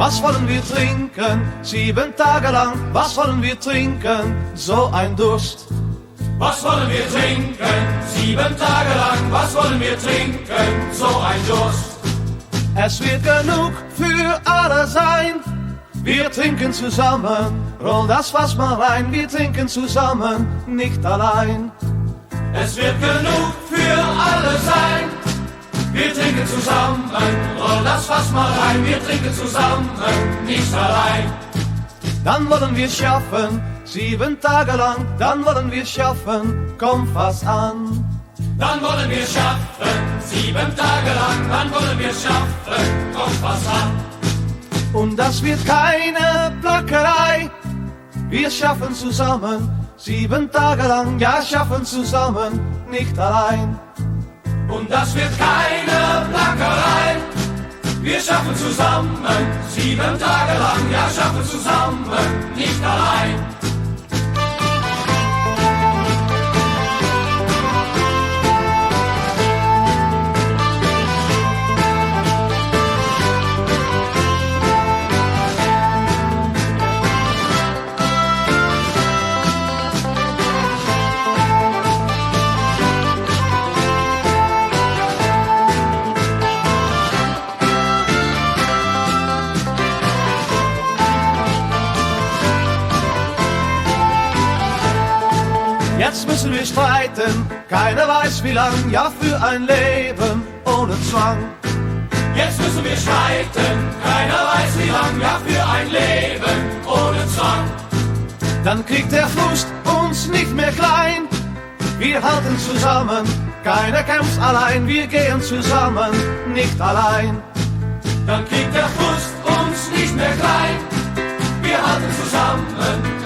Was wollen wir trinken? 7 Tage lang. Was wollen wir trinken? So ein Durst. Was wollen wir trinken? 7 Tage lang. Was wollen wir trinken? So ein Durst. Es wird genug für alle sein. Wir trinken zusammen. Roll das Fass mal rein. Wir trinken zusammen, nicht allein. Es wird genug für alle sein. Wir trinken zusammen, roll das Fass mal rein. Wir trinken zusammen, nicht allein. Dann wollen wir schaffen, 7 Tage lang. Dann wollen wir schaffen, komm Fass an. Dann wollen wir schaffen, 7 Tage lang. Dann wollen wir schaffen, komm Fass an. Und das wird keine Plackerei. Wir schaffen zusammen, 7 Tage lang. Ja, schaffen zusammen, nicht allein. Und das wird keine Plackerei. Wir schaffen zusammen, 7 Tage lang. Ja, schaffen zusammen, nicht allein. Jetzt müssen wir streiten, keiner weiß wie lang, ja für ein Leben ohne Zwang. Jetzt müssen wir streiten, keiner weiß wie lang, ja für ein Leben ohne Zwang. Dann kriegt der Frust uns nicht mehr klein, wir halten zusammen, keiner kämpft allein, wir gehen zusammen, nicht allein. Dann kriegt der Frust uns nicht mehr klein, wir halten zusammen,